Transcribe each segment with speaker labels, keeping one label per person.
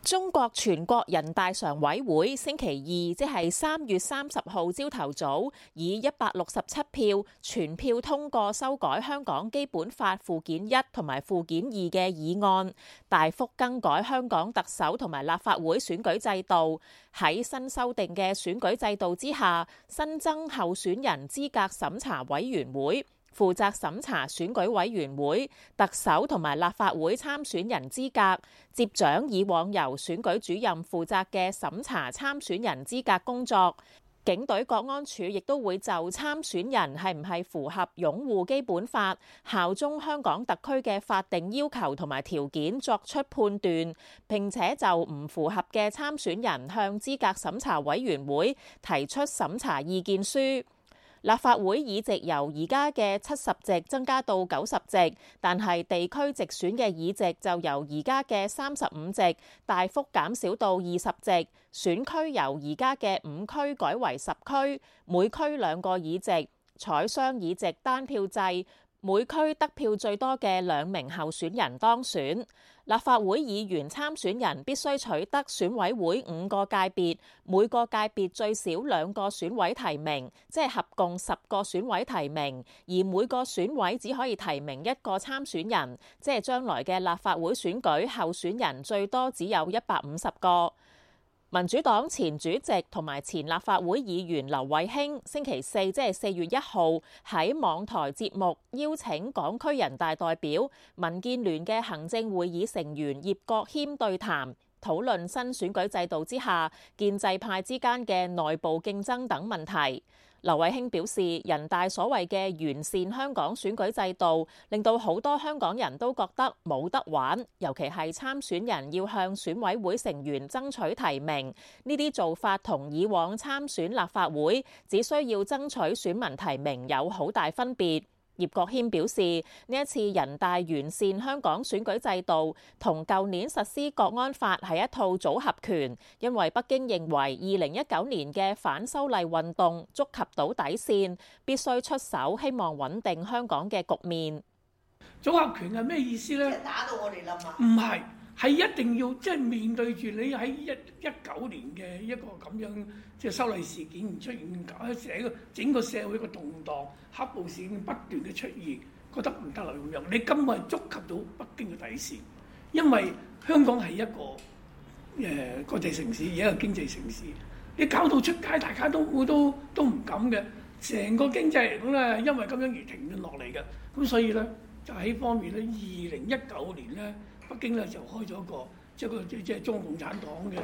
Speaker 1: 中國全國人大常委會星期二，即係3月30號朝頭早，以167票全票通過修改香港基本法附件1同埋附件2嘅議案，大幅更改香港特首同埋立法會選舉制度。喺新修訂嘅選舉制度之下，新增候選人資格審查委員會，負責審查選舉委員會、特首同埋立法會參選人資格，接掌以往由選舉主任負責嘅審查參選人資格工作。警隊國安處亦都會就參選人係唔係符合擁護基本法、效忠香港特區嘅法定要求同埋條件作出判斷，並且就唔符合嘅參選人向資格審查委員會提出審查意見書。立法會議席由而家嘅70席增加到90席，但係地區直選嘅議席就由而家嘅35席大幅減少到20席，選區由而家嘅5區改為10區，每區2個議席，採雙議席單票制，每區得票最多嘅2名候選人當選。立法會議員參選人必須取得選委會5個界別，每個界別最少2個選委提名，即係合共10個選委提名，而每個選委只可以提名1個參選人，即係將來嘅立法會選舉候選人最多只有150個。民主黨前主席同埋前立法會議員劉慧卿星期四，即係4月1號喺網台節目邀請港區人大代表、民建聯嘅行政會議成員葉國謙對談，討論新選舉制度之下建制派之間嘅內部競爭等問題。劉慧卿表示，人大所謂嘅完善香港選舉制度，令到好多香港人都覺得冇得玩，尤其係參選人要向選委會成員爭取提名，呢啲做法同以往參選立法會只需要爭取選民提名有好大分別。葉國謙表示，呢一次人大完善香港選舉制度同舊年實施國安法係一套組合拳，因為北京認為2019年嘅反修例運動觸及到底線，必須出手，希望穩定香港嘅局面。
Speaker 2: 組合拳係咩意思呢？
Speaker 3: 即係打到我哋冧啊！
Speaker 2: 唔係，係一定要即係面對住你喺19年嘅一個咁樣即係修例事件而出現，整個社會嘅動盪，黑暴事件不斷嘅出現，覺得唔得啦咁樣。你根本係觸及到北京嘅底線，因為香港係一個國際城市，而一個經濟城市，你搞到出街大家都唔敢嘅，成個經濟嚟講咧，因為咁樣而停咗落嚟嘅。咁所以咧就喺方面咧，2019年咧。北京咧就開咗個即係中國共產黨嘅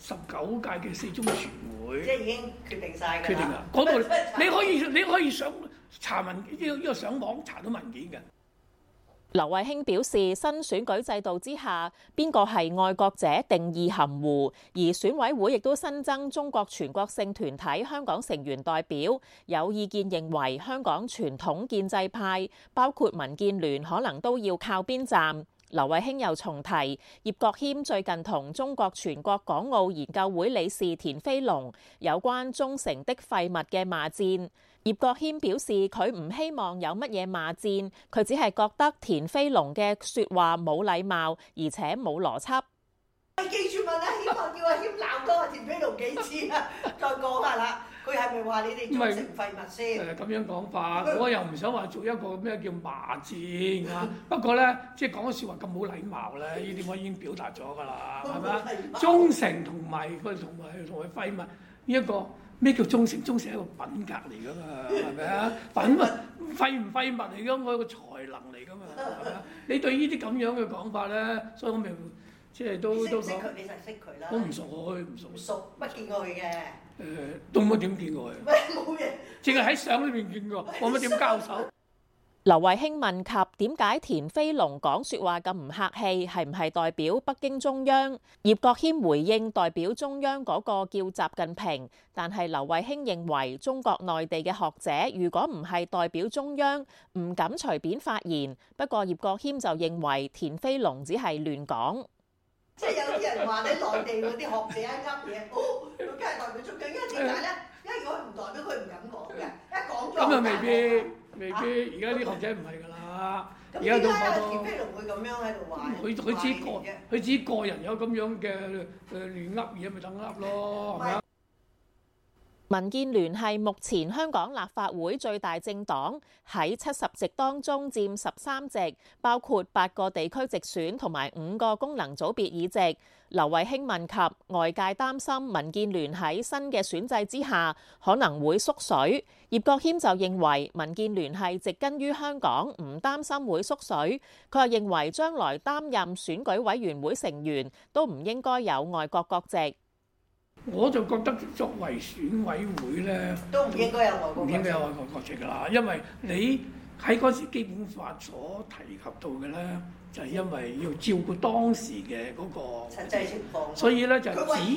Speaker 2: 19屆嘅4中全會，
Speaker 3: 即係已經決定晒㗎啦。決定啦，
Speaker 2: 嗰度你可以上查文呢個上網查到文件嘅。
Speaker 1: 劉慧卿表示，新選舉制度之下，邊個係愛國者定義含糊，而選委會亦都新增中國全國性團體香港成員代表。有意見認為，香港傳統建制派包括民建聯可能都要靠邊站。劉慧卿又重提，葉國謙最近同中國全國港澳研究會理事田飛龍有關忠誠的廢物嘅罵戰。葉國謙表示，佢唔希望有乜嘢罵戰，佢只係覺得田飛龍嘅說話冇禮貌，而且冇邏輯。
Speaker 3: 記住問阿謙啊，叫阿謙鬧多阿田飛龍幾次啊？再講下啦，佢係咪話你哋忠誠廢物先？
Speaker 2: 咁樣講法，我又唔想話做一個咩叫罵戰啊。不過咧，即係講嘅説話咁冇禮貌咧，呢啲我已經表達咗㗎啦，係咪啊？忠誠同埋廢物呢一個咩叫忠誠？忠誠係一個品格嚟㗎嘛，係咪啊？品物廢唔廢物嚟㗎？我係個才能嚟㗎嘛，係咪啊？你對呢啲咁樣嘅講法咧，所以我咪。即係都講，
Speaker 3: 識佢你就識佢啦。
Speaker 2: 我唔熟佢，唔
Speaker 3: 熟，乜見過佢嘅？
Speaker 2: 都冇點見過佢。
Speaker 3: 冇嘢，
Speaker 2: 淨係喺相裏邊見過，我冇點交手。
Speaker 1: 劉慧卿問及點解田飛龍講説話咁唔客氣，係唔係代表北京中央？葉國謙回應代表中央嗰個叫習近平，但係劉慧卿認為中國內地嘅學者如果唔係代表中央，唔敢隨便發言。不過葉國謙就認為田飛龍只係亂講。
Speaker 3: 即係有啲人話你內地嗰啲學者噏嘢，佢梗係代表中央，因為點解咧？因為如果唔代表佢唔敢講嘅，一講咗。
Speaker 2: 咁啊未必，而家啲學者唔係㗎啦。 而家都好
Speaker 3: 多。田飛龍會咁樣喺度玩？
Speaker 2: 佢自己個人有咁樣嘅亂噏嘢，咪等噏咯，係咪啊？
Speaker 1: 民建聯係目前香港立法會最大政黨，喺70席當中佔13席，包括8個地區直選同埋5個功能組別議席。劉慧卿問及外界擔心民建聯喺新嘅選制之下可能會縮水，葉國謙就認為民建聯係植根於香港，唔擔心會縮水。佢又認為將來擔任選舉委員會成員都唔應該有外國國籍。
Speaker 2: 我就覺得作為選委會咧，
Speaker 3: 都唔應該有外國國籍，
Speaker 2: 唔應該有外國國籍㗎啦。因為你喺嗰時基本法所提及到嘅咧，就係因為要照顧當時嘅嗰個
Speaker 3: 實際情況，
Speaker 2: 所以咧就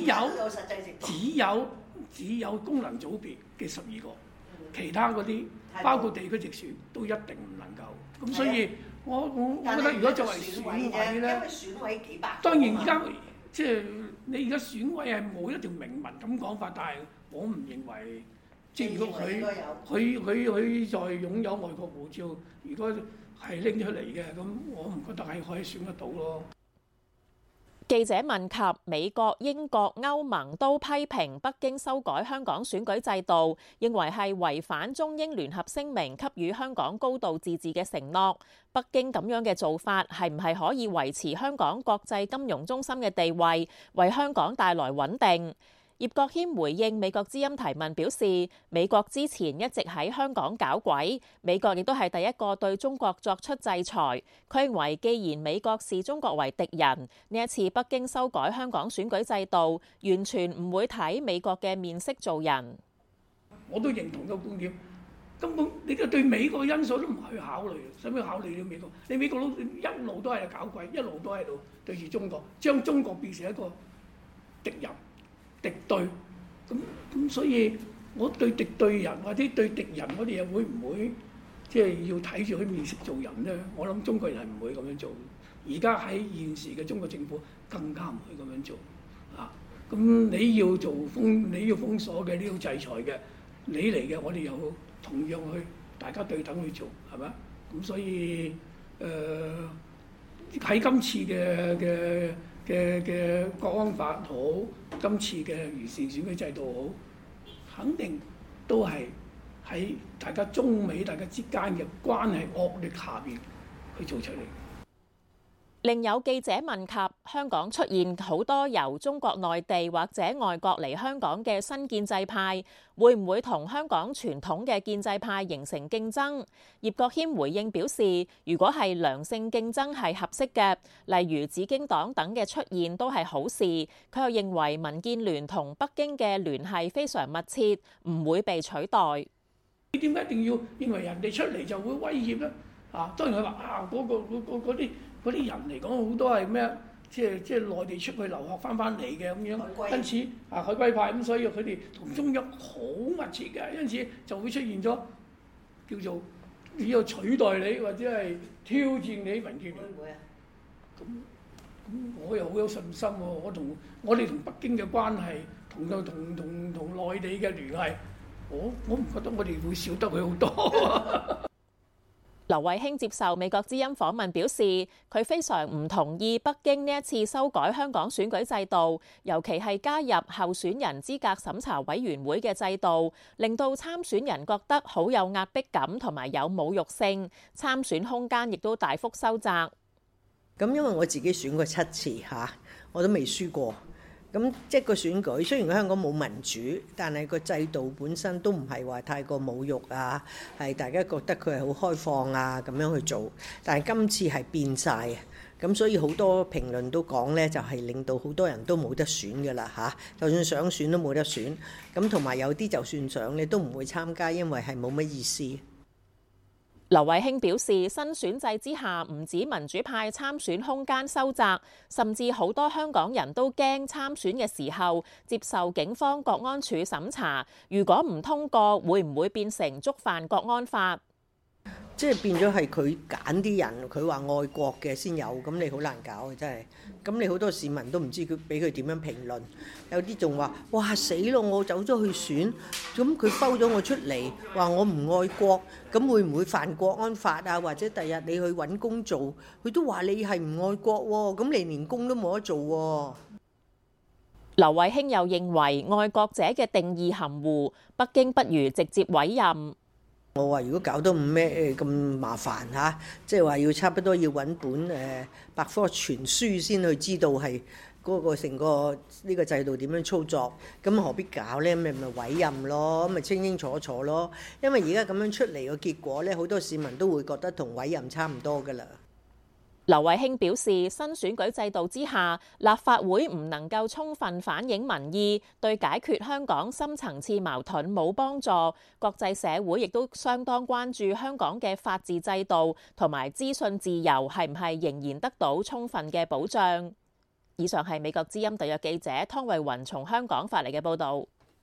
Speaker 2: 只有功能組別嘅12個，其他嗰啲包括地區直選都一定唔能夠。咁所以我覺得如果作為選委咧，
Speaker 3: 因為選委幾百，
Speaker 2: 當然而家即係你而家選委係冇一條明文咁講法，但係我唔認為，即係如果佢在擁有外國護照，如果係拎出嚟嘅，咁我唔覺得係可以選得到咯。
Speaker 1: 記者問及美國、英國、歐盟都批評北京修改香港選舉制度，認為係違反中英聯合聲明給予香港高度自治嘅承諾。北京咁樣嘅做法係唔係可以維持香港國際金融中心嘅地位，為香港帶來穩定？葉國謙回應美國之音提問表示，美國之前一直喺香港搞鬼，美國亦都係第一個對中國作出制裁。佢認為既然美國視中國為敵人，呢一次北京修改香港選舉制度，完全唔會睇美國嘅面色做人。
Speaker 2: 我都認同個觀點，根本你對美國因素都唔去考慮，使乜考慮你美國？你美國佬一路都係搞鬼，一路都喺度對住中國，將中國變成一個敵人。敵對咁，所以我對敵對人或者對敵人嗰啲嘢會唔會即係要睇住佢面色做人咧？我諗中國人係唔會咁樣做。而家喺現時嘅中國政府更加唔會咁樣做啊！咁你要封鎖嘅，你要制裁嘅，你嚟嘅，我哋又同樣去大家對等去做，係咪？咁所以喺今次嘅國安法好，今次嘅完善選舉制度好，肯定都係喺大家中美大家之間嘅關係惡劣下邊去做出嚟。
Speaker 1: 另有記者問及香港出現好多由中國內地或者外國嚟香港嘅新建制派，會唔會同香港傳統嘅建制派形成競爭？葉國謙回應表示，如果係良性競爭係合適嘅，例如紫荊黨等嘅出現都係好事。佢又認為民建聯同北京嘅聯繫非常密切，唔會被取代。
Speaker 2: 你點解一定要認為人哋出嚟就會威脅咧？啊，當然佢話嗰啲人嚟講好多係咩？即係內地出去留學翻嚟嘅咁樣，因此海歸派咁，所以佢哋同中央好密切嘅，因此就會出現咗叫做要取代你或者係挑戰你民建聯。咁我又好有信心喎！我哋同北京嘅關係，同內地嘅聯繫，我唔覺得我哋會少得佢好多。
Speaker 1: 劉慧卿接受美國之音訪問表示，佢非常唔同意北京呢一次修改香港選舉制度，尤其係加入候選人資格審查委員會嘅制度，令到參選人覺得好有壓迫感同埋有侮辱性，參選空間亦都大幅收窄。
Speaker 3: 咁因為我自己選過7次我都未輸過。咁即係個選舉，雖然香港冇民主，但係個制度本身都唔係話太過侮辱啊，係大家覺得佢係好開放啊咁樣去做。但係今次係變晒啊，咁所以好多評論都講呢，就係令到好多人都冇得選㗎啦就算想選都冇得選。咁同埋有啲就算想你都唔會參加，因為係冇乜意思。
Speaker 1: 劉慧卿表示，新選制之下，唔止民主派參選空間收窄，甚至好多香港人都驚參選嘅時候接受警方國安處審查，如果唔通過，會唔會變成觸犯國安法？
Speaker 3: 即係變咗係佢揀啲人，佢話愛國嘅先有，咁你好難搞啊！真係，咁你好多市民都唔知佢俾佢點樣評論，有啲仲話：哇死咯！我走咗去選，咁佢摟咗我出嚟，話我唔愛國，咁會唔會犯國安法啊？或者第日你去揾工做，佢都話你係唔愛國喎，咁你連工都冇得做喎。
Speaker 1: 劉慧卿又認為愛國者嘅定義含糊，北京不如直接委任。
Speaker 3: 我話如果搞到咩咁麻煩嚇，即係話要差不多要揾本百科全書先去知道係嗰個成個呢個制度點樣操作，咁何必搞呢？咪委任咯，咪清清楚楚咯。因為而家咁樣出嚟個結果呢，好多市民都會覺得同委任差唔多噶啦。
Speaker 1: 劉慧卿表示，新選舉制度之下，立法會唔能夠充分反映民意，對解決香港深層次矛盾冇幫助。國際社會亦都相當關注香港嘅法治制度同埋資訊自由係唔係仍然得到充分嘅保障。以上係美國之音特約記者湯慧雲從香港發嚟嘅報導。